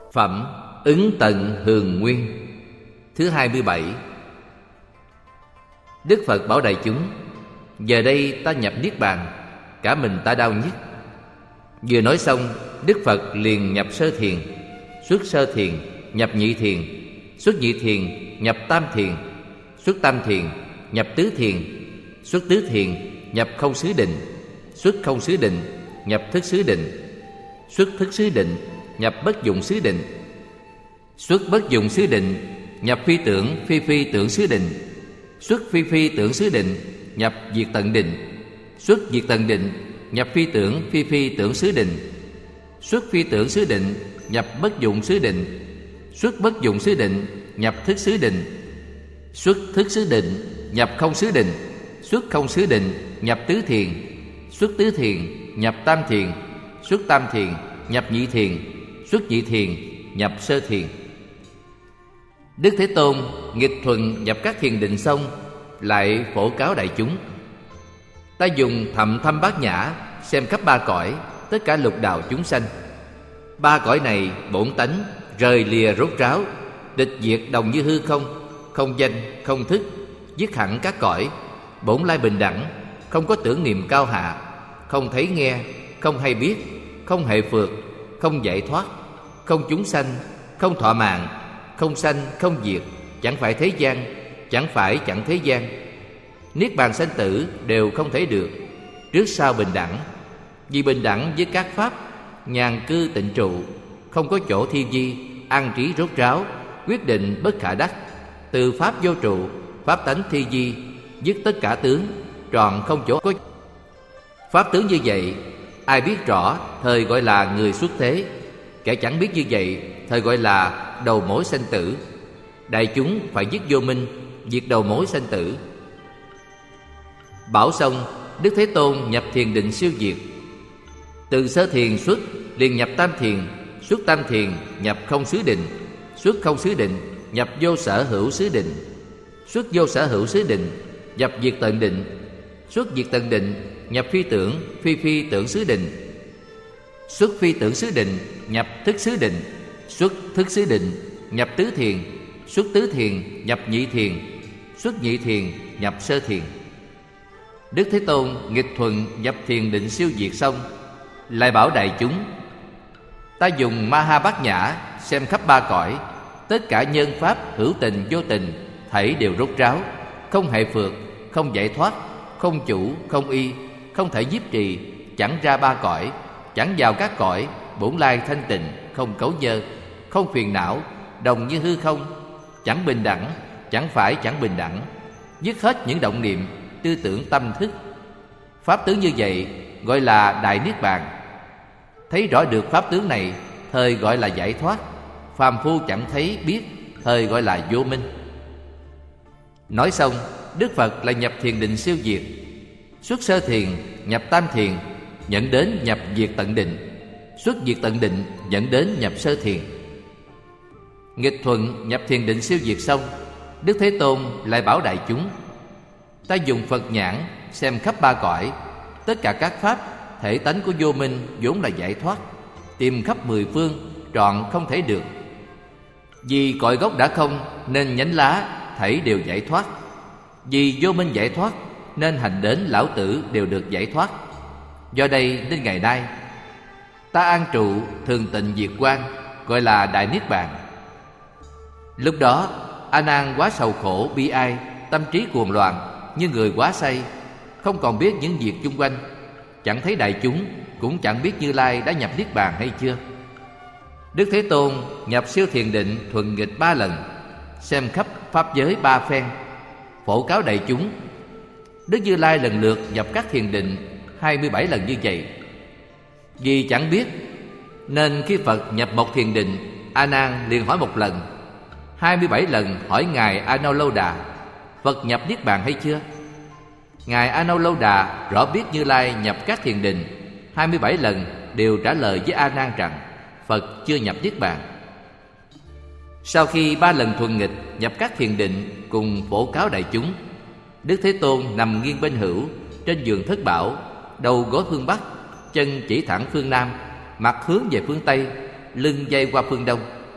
Phẩm Ứng Tận Hường Nguyên thứ 27. Đức Phật bảo đại chúng: giờ đây ta nhập Niết Bàn, cả mình ta đau nhức. Vừa nói xong, Đức Phật liền nhập sơ thiền, xuất sơ thiền, nhập nhị thiền, xuất nhị thiền, nhập tam thiền, xuất tam thiền, nhập tứ thiền, xuất tứ thiền, nhập không xứ định, xuất không xứ định, nhập thức xứ định, xuất thức xứ định, nhập bất dụng xứ định, xuất bất dụng xứ định, nhập phi tưởng phi phi tưởng xứ định, xuất phi phi tưởng xứ định, nhập diệt tận định, xuất diệt tận định, nhập phi tưởng phi phi tưởng xứ định, xuất phi tưởng xứ định, nhập bất dụng xứ định, xuất bất dụng xứ định, nhập thức xứ định, xuất thức xứ định, nhập không xứ định, xuất không xứ định, nhập tứ thiền, xuất tứ thiền, nhập tam thiền, xuất tam thiền, nhập nhị thiền, xuất nhị thiền, nhập sơ thiền. Đức Thế Tôn nghịch thuận nhập các thiền định xong, lại phổ cáo đại chúng: ta dùng thậm thâm bát nhã xem khắp ba cõi, tất cả lục đạo chúng sanh. Ba cõi này bổn tánh rời lìa rốt ráo, địch diệt đồng như hư không, không danh không thức, dứt hẳn các cõi, bổn lai bình đẳng, không có tưởng niệm cao hạ, không thấy nghe, không hay biết, không hệ phượt, không giải thoát, không chúng sanh, không thọ mạng, không sanh không diệt, chẳng phải thế gian, chẳng phải chẳng thế gian. Niết bàn sanh tử đều không thể được, trước sau bình đẳng. Vì bình đẳng với các pháp, nhàn cư tịnh trụ, không có chỗ thi vi, an trí rốt ráo, quyết định bất khả đắc. Từ pháp vô trụ, pháp tánh thi vi, dứt tất cả tướng, tròn không chỗ có. Pháp tướng như vậy, ai biết rõ thời gọi là người xuất thế, kẻ chẳng biết như vậy thời gọi là đầu mối sanh tử. Đại chúng phải dứt vô minh, diệt đầu mối sanh tử. Bảo xong, Đức Thế Tôn nhập thiền định siêu diệt. Từ sơ thiền xuất liền nhập tam thiền, xuất tam thiền nhập không xứ định, xuất không xứ định nhập vô sở hữu xứ định, xuất vô sở hữu xứ định nhập diệt tận định, xuất diệt tận định nhập phi tưởng phi phi tưởng xứ định, xuất phi tưởng xứ định nhập thức xứ định, xuất thức xứ định nhập tứ thiền, xuất tứ thiền nhập nhị thiền, xuất nhị thiền nhập sơ thiền. Đức Thế Tôn nghịch thuận nhập thiền định siêu diệt xong, lại bảo đại chúng: ta dùng ma ha bát nhã xem khắp ba cõi, tất cả nhân pháp hữu tình vô tình, thảy đều rốt ráo, không hệ phượt, không giải thoát, không chủ, không y, không thể nhiếp trì, chẳng ra ba cõi, chẳng vào các cõi, bổn lai thanh tịnh, không cấu dơ, không phiền não, đồng như hư không, chẳng bình đẳng, chẳng phải chẳng bình đẳng, dứt hết những động niệm, tư tưởng tâm thức. Pháp tướng như vậy gọi là Đại Niết Bàn. Thấy rõ được pháp tướng này, thời gọi là giải thoát. Phàm phu chẳng thấy biết, thời gọi là vô minh. Nói xong, Đức Phật lại nhập thiền định siêu diệt. Xuất sơ thiền, nhập tam thiền, dẫn đến nhập diệt tận định. Xuất diệt tận định, dẫn đến nhập sơ thiền. Nghịch thuận nhập thiền định siêu diệt xong, Đức Thế Tôn lại bảo đại chúng: ta dùng Phật nhãn xem khắp ba cõi, tất cả các pháp thể tánh của vô minh vốn là giải thoát, tìm khắp mười phương trọn không thể được. Vì cội gốc đã không nên nhánh lá thảy đều giải thoát. Vì vô minh giải thoát nên hành đến lão tử đều được giải thoát. Do đây đến ngày nay, ta an trụ thường tịnh diệt quan, gọi là Đại Niết Bàn. Lúc đó A Nan quá sầu khổ bi ai, tâm trí cuồng loạn, như người quá say, không còn biết những việc chung quanh, chẳng thấy đại chúng, cũng chẳng biết Như Lai đã nhập Niết Bàn hay chưa. Đức Thế Tôn nhập siêu thiền định thuận nghịch 3 lần, xem khắp pháp giới 3 phen, phổ cáo đại chúng. Đức Như Lai lần lượt nhập các thiền định 27 lần như vậy. Vì chẳng biết nên khi Phật nhập một thiền định, A Nan liền hỏi một lần, 27 lần hỏi Ngài A Nâu Lâu Đà: Phật nhập Niết Bàn hay chưa? Ngài A Nâu Lâu Đà rõ biết Như Lai nhập các thiền định 27 lần, đều trả lời với A Nan rằng Phật chưa nhập Niết Bàn. Sau khi 3 lần thuần nghịch nhập các thiền định cùng phổ cáo đại chúng, Đức Thế Tôn nằm nghiêng bên hữu trên giường thất bảo, đầu gối phương Bắc, chân chỉ thẳng phương Nam, mặt hướng về phương Tây, lưng dây qua phương Đông.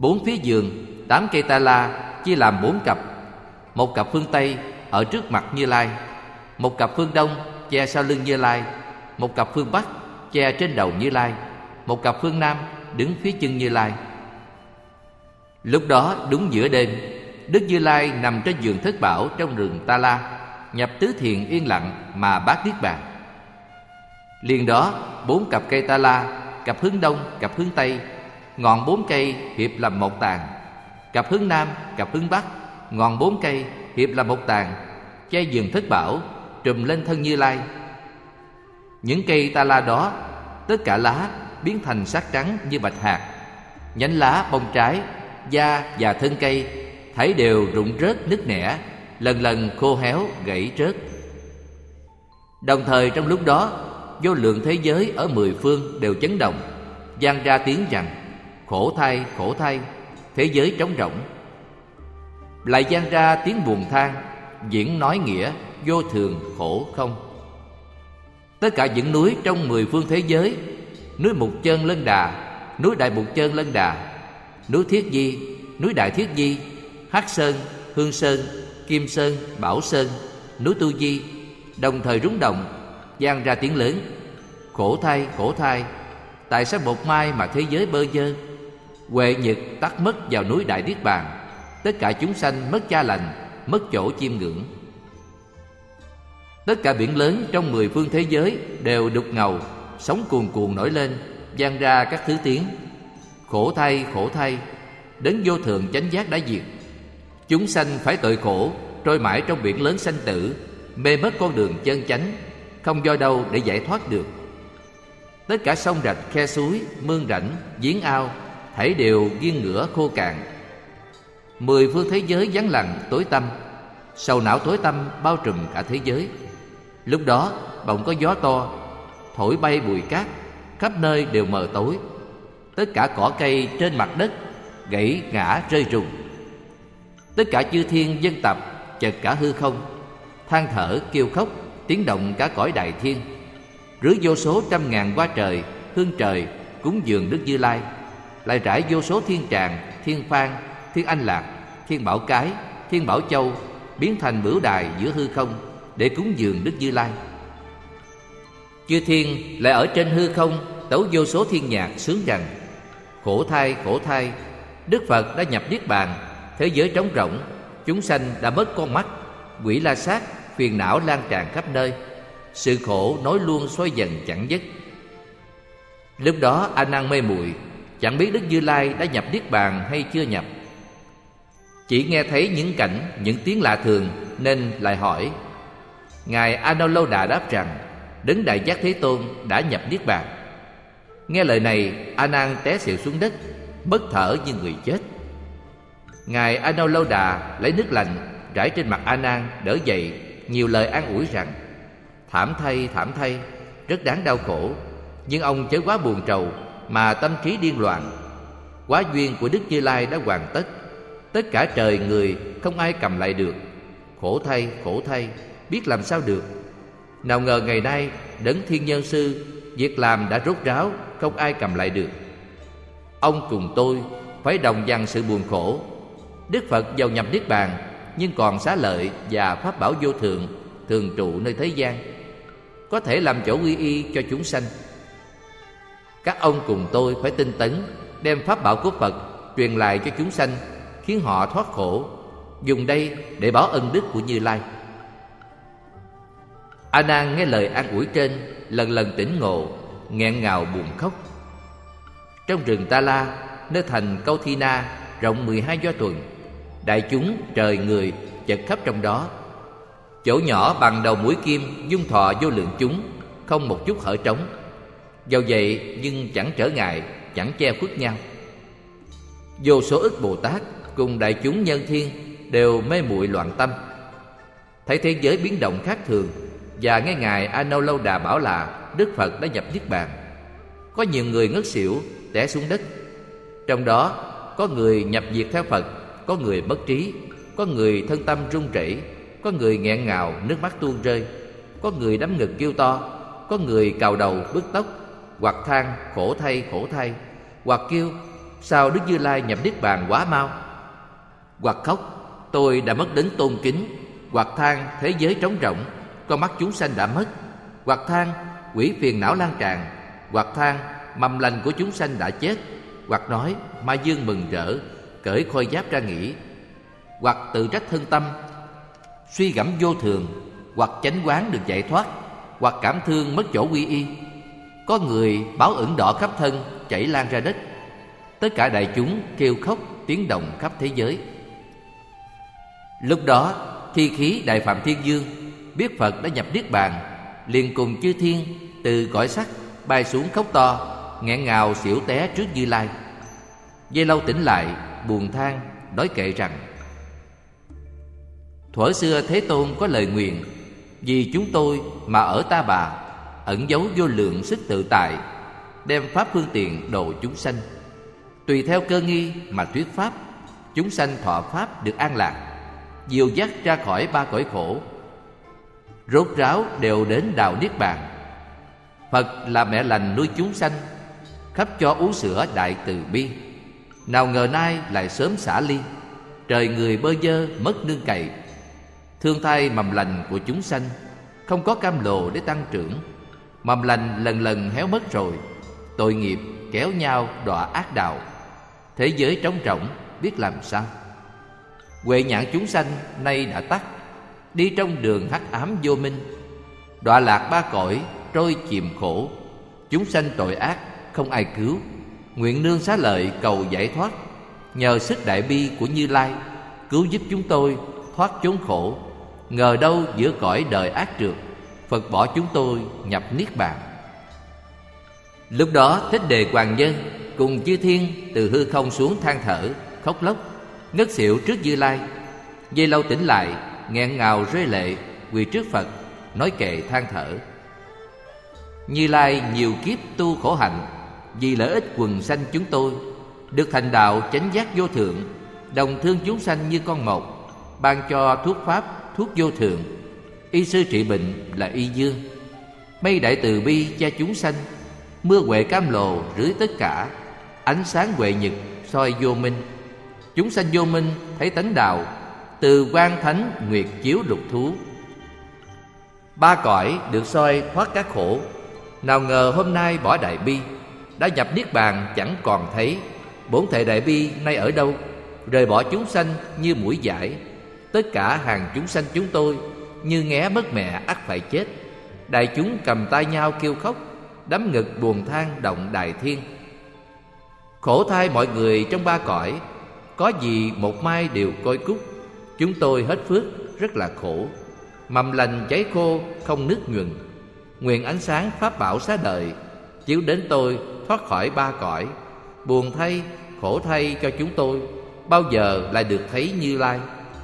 4 phía giường 8 cây ta la chia làm 4 cặp. Một cặp phương Tây ở trước mặt Như Lai, một cặp phương Đông che sau lưng Như Lai, một cặp phương Bắc che trên đầu Như Lai, một cặp phương Nam đứng phía chân Như Lai. Lúc đó đúng giữa đêm, Đức Như Lai nằm trên giường thất bảo trong rừng Ta La, nhập tứ thiền yên lặng mà bát niết bàn. Liền đó 4 cặp cây ta la, cặp hướng đông, cặp hướng tây, ngọn 4 cây hiệp làm một tàn, cặp hướng nam, cặp hướng bắc, ngọn 4 cây hiệp làm một tàn, che giường thất bảo trùm lên thân Như Lai. Những cây ta la đó, tất cả lá biến thành sắc trắng như bạch hạt, nhánh lá, bông trái, da và thân cây thảy đều rụng rớt nứt nẻ, lần lần khô héo gãy rớt. Đồng thời trong lúc đó, vô lượng thế giới ở 10 phương đều chấn động, vang ra tiếng rằng: khổ thay, thế giới trống rỗng. Lại vang ra tiếng buồn than, diễn nói nghĩa vô thường khổ không. Tất cả những núi trong 10 phương thế giới, núi Mục Chân Lân Đà, núi Đại Mục Chân Lân Đà, núi Thiết Di, núi Đại Thiết Di, Hắc Sơn, Hương Sơn, Kim Sơn, Bảo Sơn, núi Tu Di, đồng thời rúng động, vang ra tiếng lớn: khổ thay, tại sao một mai mà thế giới bơ vơ? Huệ nhật tắt mất vào núi Đại Niết Bàn, tất cả chúng sanh mất cha lành, mất chỗ chiêm ngưỡng. Tất cả biển lớn trong 10 phương thế giới đều đục ngầu, sóng cuồn cuộn nổi lên, vang ra các thứ tiếng: khổ thay, đến vô thượng chánh giác đã diệt. Chúng sanh phải tội khổ, trôi mãi trong biển lớn sanh tử, mê mất con đường chân chánh, không do đâu để giải thoát được. Tất cả sông rạch, khe suối, mương rãnh, giếng ao thảy đều nghiêng ngửa khô cạn. 10 phương thế giới vắng lặng tối tăm, sầu não tối tăm bao trùm cả thế giới. Lúc đó bỗng có gió to thổi bay bụi cát, khắp nơi đều mờ tối. Tất cả cỏ cây trên mặt đất gãy ngã rơi rụng. Tất cả chư thiên dân tập chật cả hư không, than thở kêu khóc, tiếng động cả cõi đại thiên. Rưới vô số trăm ngàn hoa trời, hương trời cúng dường Đức Như Lai, lại rải vô số thiên tràng, thiên phan, thiên anh lạc, thiên bảo cái, thiên bảo châu, biến thành bửu đài giữa hư không để cúng dường Đức Như Lai. Chư thiên lại ở trên hư không tấu vô số thiên nhạc sướng rằng: khổ thay, Đức Phật đã nhập niết bàn, thế giới trống rỗng, chúng sanh đã mất con mắt, quỷ la sát, phiền não lan tràn khắp nơi, sự khổ nối luôn xoay dần chẳng dứt. Lúc đó A Nan mê muội, chẳng biết Đức Như Lai đã nhập niết bàn hay chưa nhập. Chỉ nghe thấy những cảnh, những tiếng lạ thường nên lại hỏi. Ngài A Nan Lâu Đà đáp rằng: Đấng Đại Giác Thế Tôn đã nhập niết bàn. Nghe lời này, A Nan té xỉu xuống đất, bất thở như người chết. Ngài A Nan Lâu Đà lấy nước lạnh rải trên mặt A Nan đỡ dậy, nhiều lời an ủi rằng: thảm thay, rất đáng đau khổ, nhưng ông chớ quá buồn trầu mà tâm trí điên loạn. Quá duyên của Đức Như Lai đã hoàn tất, tất cả trời người không ai cầm lại được. Khổ thay, biết làm sao được. Nào ngờ ngày nay Đấng Thiên Nhân Sư việc làm đã rốt ráo, không ai cầm lại được. Ông cùng tôi phải đồng dằn sự buồn khổ. Đức Phật giàu nhập niết bàn, nhưng còn xá lợi và pháp bảo vô thượng thường trụ nơi thế gian, có thể làm chỗ quy y cho chúng sanh. Các ông cùng tôi phải tinh tấn, đem pháp bảo của Phật truyền lại cho chúng sanh, khiến họ thoát khổ, dùng đây để báo ân đức của Như Lai. A Nan nghe lời an ủi trên, lần lần tỉnh ngộ, nghẹn ngào buồn khóc. Trong rừng Ta La, nơi thành Câu Thi Na rộng 12 do tuần, đại chúng trời người chật khắp trong đó. Chỗ nhỏ bằng đầu mũi kim dung thọ vô lượng chúng, không một chút hở trống. Dầu vậy nhưng chẳng trở ngại, chẳng che khuất nhau. Vô số ức Bồ Tát cùng đại chúng nhân thiên đều mê muội loạn tâm, thấy thế giới biến động khác thường, và nghe Ngài A Nan Lâu Đà bảo là Đức Phật đã nhập niết bàn. Có nhiều người ngất xỉu té xuống đất. Trong đó có người nhập diệt theo Phật, có người mất trí, có người thân tâm run rẩy, có người nghẹn ngào nước mắt tuôn rơi, có người đấm ngực kêu to, có người cào đầu bứt tóc, hoặc than khổ thay, hoặc kêu sao Đức Như Lai nhập niết bàn quá mau? Hoặc khóc, tôi đã mất đến tôn kính. Hoặc than, thế giới trống rỗng, con mắt chúng sanh đã mất. Hoặc than, quỷ phiền não lan tràn. Hoặc than, mầm lành của chúng sanh đã chết. Hoặc nói, ma dương mừng rỡ, cởi khôi giáp ra nghỉ. Hoặc tự trách thân tâm, suy gẫm vô thường. Hoặc chánh quán được giải thoát. Hoặc cảm thương mất chỗ quy y. Có người báo ửng đỏ khắp thân, chảy lan ra đất. Tất cả đại chúng kêu khóc, tiếng động khắp thế giới. Lúc đó, Thi Khí Đại Phạm Thiên Dương biết Phật đã nhập niết bàn, liền cùng chư thiên từ cõi sắc bay xuống khóc to, nghẹn ngào xỉu té trước Như Lai. Giây lâu tỉnh lại, buồn than, nói kệ rằng: thuở xưa Thế Tôn có lời nguyền, vì chúng tôi mà ở Ta Bà, ẩn giấu vô lượng sức tự tại, đem pháp phương tiện độ chúng sanh. Tùy theo cơ nghi mà thuyết pháp, chúng sanh thọ pháp được an lạc, dìu dắt ra khỏi ba cõi khổ, rốt ráo đều đến đạo niết bàn. Phật là mẹ lành nuôi chúng sanh, khắp cho uống sữa đại từ bi. Nào ngờ nay lại sớm xả ly, trời người bơ vơ mất nương cậy. Thương thay mầm lành của chúng sanh, không có cam lồ để tăng trưởng. Mầm lành lần lần héo mất rồi, tội nghiệp kéo nhau đọa ác đạo. Thế giới trống rỗng biết làm sao? Huệ nhãn chúng sanh nay đã tắt, đi trong đường hắc ám vô minh, đọa lạc ba cõi trôi chìm khổ. Chúng sanh tội ác không ai cứu, nguyện nương xá lợi cầu giải thoát. Nhờ sức đại bi của Như Lai, cứu giúp chúng tôi thoát chốn khổ. Ngờ đâu giữa cõi đời ác trượt, Phật bỏ chúng tôi nhập niết bàn. Lúc đó Thích Đề Hoàng Nhân cùng chư thiên từ hư không xuống than thở, khóc lóc, ngất xỉu trước Như Lai. Giây lâu tỉnh lại, nghẹn ngào rơi lệ, quỳ trước Phật, nói kệ than thở: Như Lai nhiều kiếp tu khổ hạnh, vì lợi ích quần sanh chúng tôi, được thành đạo chánh giác vô thượng, đồng thương chúng sanh như con mộc, ban cho thuốc pháp thuốc vô thượng. Y sư trị bệnh là Y Dương, mây đại từ bi cha chúng sanh, mưa huệ cam lồ rưới tất cả, ánh sáng huệ nhật soi vô minh. Chúng sanh vô minh thấy tánh đạo, từ quang thánh nguyệt chiếu lục thú. Ba cõi được soi thoát các khổ. Nào ngờ hôm nay bỏ đại bi, đã nhập niết bàn chẳng còn thấy. Bổn thể đại bi nay ở đâu? Rời bỏ chúng sanh như mũi dải. Tất cả hàng chúng sanh chúng tôi, như nghé mất mẹ ắt phải chết. Đại chúng cầm tay nhau kêu khóc, đắm ngực buồn than động đại thiên. Khổ thay mọi người trong ba cõi, có gì một mai đều coi cúc. Chúng tôi hết phước rất là khổ, mầm lành cháy khô không nước nhuần. Nguyện ánh sáng pháp bảo xá đời, chiếu đến tôi thoát khỏi ba cõi. Buồn thay, khổ thay cho chúng tôi, bao giờ lại được thấy Như Lai?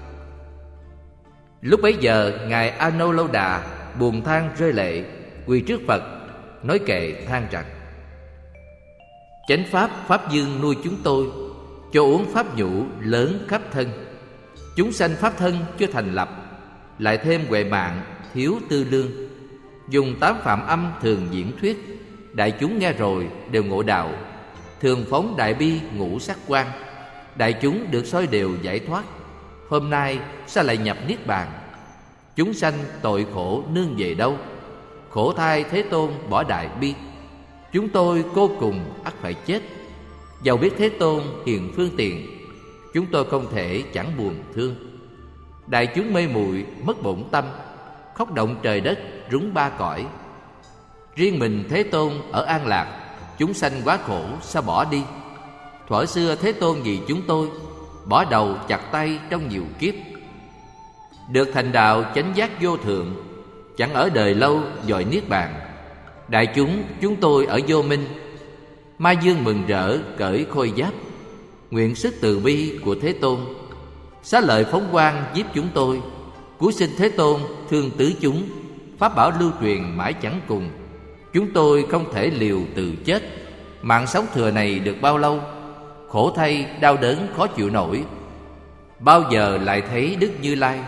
Lúc bấy giờ Ngài A Nâu Lâu Đà buồn than rơi lệ, quỳ trước Phật, nói kệ than rằng: chánh pháp Pháp Dương nuôi chúng tôi, cho uống pháp nhũ lớn khắp thân. Chúng sanh pháp thân chưa thành lập, lại thêm huệ mạng thiếu tư lương. Dùng tám phạm âm thường diễn thuyết, đại chúng nghe rồi đều ngộ đạo. Thường phóng đại bi ngũ sắc quang, đại chúng được soi đều giải thoát. Hôm nay sao lại nhập niết bàn? Chúng sanh tội khổ nương về đâu? Khổ thai Thế Tôn bỏ đại bi, chúng tôi cô cùng ắt phải chết. Dầu biết Thế Tôn hiền phương tiện, chúng tôi không thể chẳng buồn thương. Đại chúng mê muội mất bổn tâm, khóc động trời đất rúng ba cõi. Riêng mình Thế Tôn ở an lạc, chúng sanh quá khổ sao bỏ đi? Thuở xưa Thế Tôn vì chúng tôi, bỏ đầu chặt tay trong nhiều kiếp. Được thành đạo chánh giác vô thượng, chẳng ở đời lâu dòi niết bàn. Đại chúng tôi ở vô minh, ma dương mừng rỡ cởi khôi giáp. Nguyện sức từ bi của Thế Tôn, xá lợi phóng quang giúp chúng tôi. Cuối sinh Thế Tôn thương tứ chúng, pháp bảo lưu truyền mãi chẳng cùng. Chúng tôi không thể liều từ chết, mạng sống thừa này được bao lâu? Khổ thay đau đớn khó chịu nổi, bao giờ lại thấy Đức Như Lai?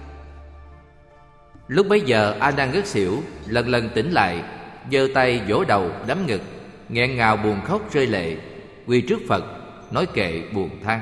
Lúc bấy giờ A Nan ngất xỉu, lần lần tỉnh lại, giơ tay vỗ đầu đấm ngực, nghẹn ngào buồn khóc rơi lệ, quỳ trước Phật, nói kệ buồn than.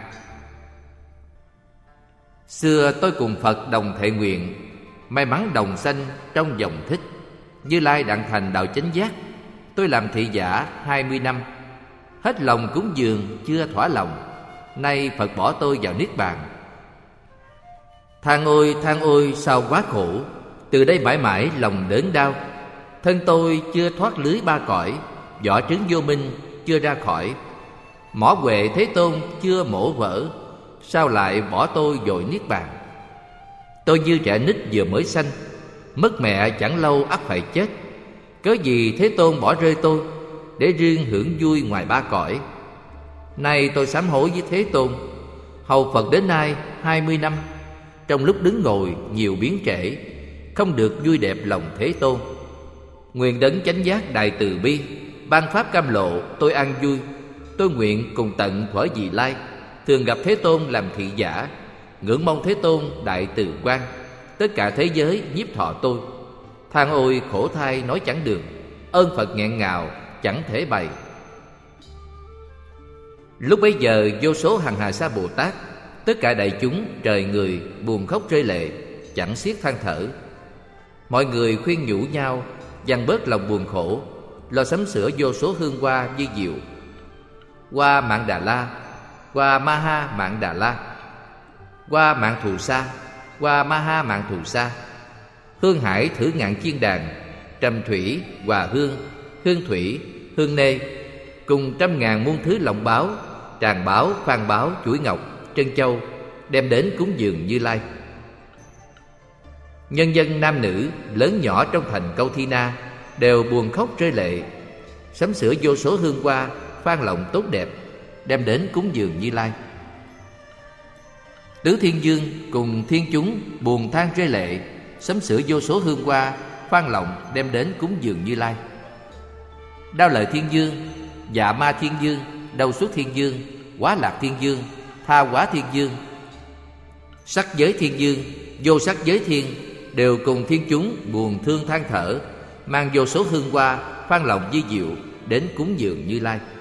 Xưa tôi cùng Phật đồng thệ nguyện, may mắn đồng sanh trong dòng thích. Như Lai đặng thành đạo chánh giác, tôi làm thị giả 20 năm. Hết lòng cúng dường chưa thỏa lòng, nay Phật bỏ tôi vào niết bàn. Than ôi sao quá khổ, từ đây mãi mãi lòng đớn đau. Thân tôi chưa thoát lưới ba cõi, vỏ trứng vô minh chưa ra khỏi. Mỏ Huệ Thế Tôn chưa mổ vỡ, sao lại bỏ tôi vội niết bàn. Tôi như trẻ nít vừa mới sanh, mất mẹ chẳng lâu ắt phải chết. Cớ gì Thế Tôn bỏ rơi tôi, để riêng hưởng vui ngoài ba cõi. Nay tôi sám hối với Thế Tôn, hầu Phật đến nay 20 năm. Trong lúc đứng ngồi nhiều biến trễ, không được vui đẹp lòng Thế Tôn. Nguyện đấng chánh giác đại từ bi, ban pháp cam lộ tôi an vui. Tôi nguyện cùng tận thuở vị lai, thường gặp Thế Tôn làm thị giả. Ngưỡng mong Thế Tôn đại từ quan, tất cả thế giới nhiếp thọ tôi. Than ôi khổ thai nói chẳng được, ơn Phật nghẹn ngào chẳng thể bày. Lúc bấy giờ vô số hằng hà sa Bồ Tát, tất cả đại chúng trời người buồn khóc rơi lệ, chẳng xiết than thở. Mọi người khuyên nhủ nhau, dằn bớt lòng buồn khổ, lo sắm sửa vô số hương hoa như diệu. Hoa Mạn Đà La, hoa Maha Mạn Đà La, hoa Mạn Thù Sa, hoa Maha Mạn Thù Sa. Hương hải thử ngạn chiên đàn, trầm thủy, hòa hương, hương thủy, hương nê, cùng 100.000 muôn thứ lọng báo, tràng báo, phan báo, chuỗi ngọc, trân châu, đem đến cúng dường Như Lai. Nhân dân nam nữ lớn nhỏ trong thành Câu Thi Na đều buồn khóc rơi lệ, sắm sửa vô số hương hoa, phan lọng tốt đẹp, đem đến cúng dường Như Lai. Tứ Thiên Vương cùng thiên chúng buồn than rơi lệ, sắm sửa vô số hương hoa, phan lọng đem đến cúng dường Như Lai. Đao Lợi Thiên Vương, Dạ Ma Thiên Vương, Đầu Xuất Thiên Vương, Quá Lạc Thiên Vương, Tha Hóa Thiên Vương, Sắc Giới Thiên Vương, Vô Sắc Giới Thiên đều cùng thiên chúng buồn thương than thở, mang vô số hương hoa, phan lọng vi diệu đến cúng dường Như Lai.